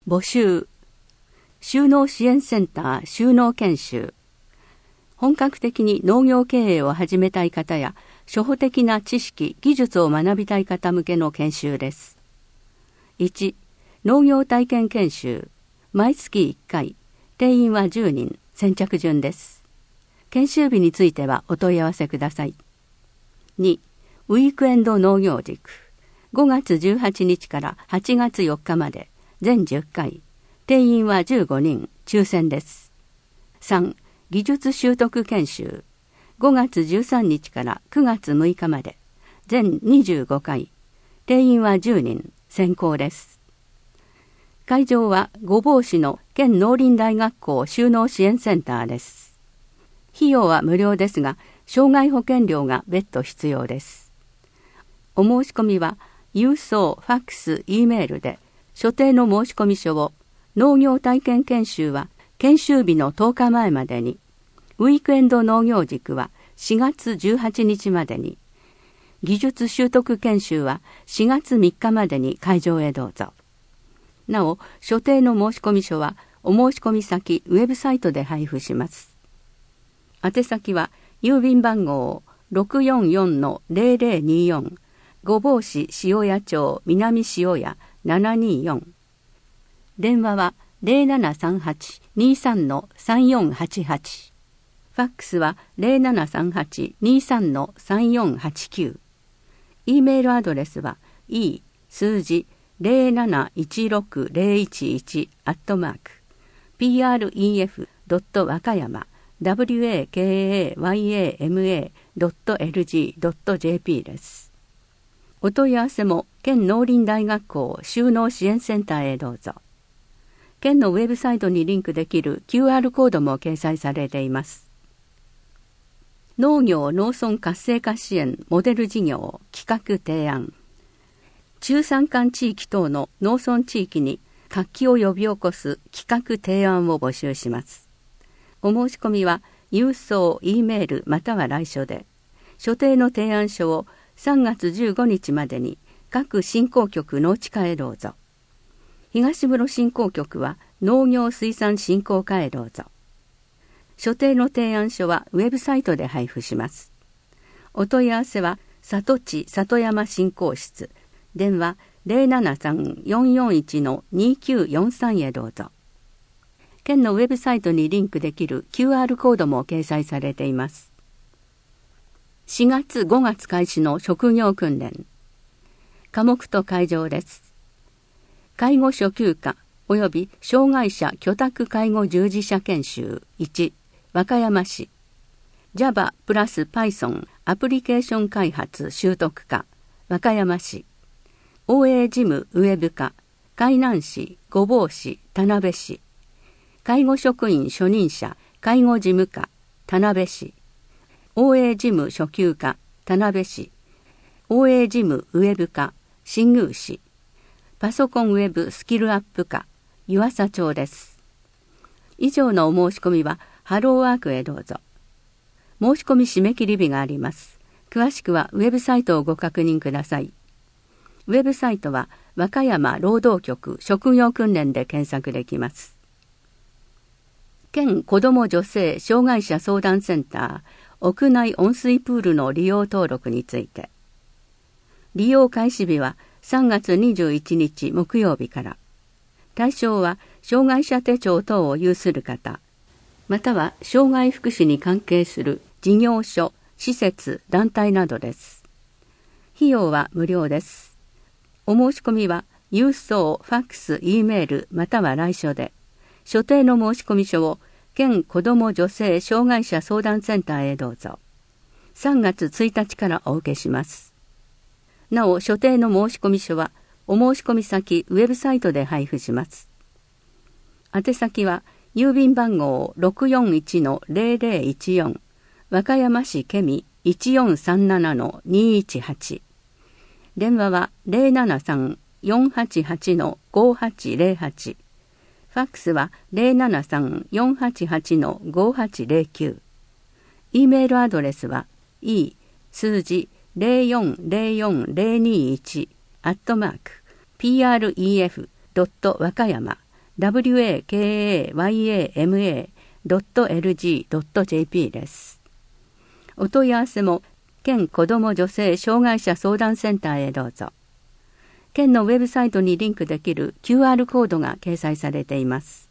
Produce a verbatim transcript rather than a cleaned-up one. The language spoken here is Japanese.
募集。就農支援センター就農研修。本格的に農業経営を始めたい方や、初歩的な知識・技術を学びたい方向けの研修です。いち. 農業体験研修。毎月いっかい。定員はじゅうにん。先着順です。研修日についてはお問い合わせください。に. ウィークエンド農業塾。ごがつじゅうはちにちからはちがつよっかまで。全じゅっかい。定員はじゅうごにん。抽選です。さん. 技術習得研修。ごがつじゅうさんにちからくがつむいかまで。全にじゅうごかい。定員はじゅうにん。先行です。会場は御坊市の県農林大学校就農支援センターです。費用は無料ですが、障害保険料が別途必要です。お申し込みは、郵送、ファックス、Eメールで、所定の申込書を、農業体験研修は研修日のとおかまえまでに、ウィークエンド農業塾はしがつじゅうはちにちまでに、技術習得研修はしがつみっかまでに会場へどうぞ。なお、所定の申込書はお申込先ウェブサイトで配布します。宛先は郵便番号 ろくよんよんのぜろぜろによん 御坊市塩谷町南塩谷ななによん。電話は ゼロななさんはち にさんのさんよんはちはち。ファックスは ゼロななさんはち にさんのさんよんはちきゅう。E メールアドレスは e 数字ゼロなないちろくゼロいちいち アットマーク ピーアールイーエフ ドット 和歌山 ワカヤマ ドット エルジー ドット ジェーピー です。お問い合わせも県農林大学校就農支援センターへどうぞ。県のウェブサイトにリンクできる キューアール コードも掲載されています。農業農村活性化支援モデル事業企画提案。中山間地域等の農村地域に活気を呼び起こす企画提案を募集します。お申し込みは郵送、E メールまたは来書で、所定の提案書をさんがつじゅうごにちまでに各振興局農地課へどうぞ。東室振興局は農業水産振興課へどうぞ。所定の提案書はウェブサイトで配布します。お問い合わせは里地里山振興室、電話 ゼロななさん よんよんいち のにきゅうよんさん へどうぞ。県のウェブサイトにリンクできる キューアール コードも掲載されています。しがつごがつ開始の職業訓練。科目と会場です。介護初級科及び障害者居宅介護従事者研修いち、和歌山市。Java プラス Python アプリケーション開発習得科和歌山市。オーエー 事務ウェブ課海南市、御坊市、田辺市。介護職員初任者介護事務課田辺市。オーエー 事務初級課田辺市。オーエー 事務ウェブ課新宮市。パソコンウェブスキルアップ課湯浅町です。以上のお申し込みはハローワークへどうぞ。申し込み締め切り日があります。詳しくはウェブサイトをご確認ください。ウェブサイトは和歌山労働局職業訓練で検索できます。県子ども女性障害者相談センター屋内温水プールの利用登録について。利用開始日はさんがつにじゅういちにち木曜日から。対象は障害者手帳等を有する方、または障害福祉に関係する事業所、施設、団体などです。費用は無料です。お申し込みは郵送、ファックス、E メールまたは来書で、所定の申込書を県子ども女性障害者相談センターへどうぞ。さんがつついたちからお受けします。なお、所定の申込書はお申込先ウェブサイトで配布します。宛先は郵便番号 ろくよんいちのぜろぜろいちよん 和歌山市ケミいちよんさんななのにいちはち。電話は ゼロななさん よんはちはちのごはちぜろはち。ファックスは ゼロななさん よんはちはちのごはちぜろきゅう。E メールアドレスは e 数字ゼロよんゼロよんゼロにいちアットマーク ピーアールイーエフ ドット 和歌山ダブリューエーケーエーワイエーエムエードットエルジードットジェーピー です。お問い合わせも県子ども女性障害者相談センターへどうぞ。県のウェブサイトにリンクできる キューアール コードが掲載されています。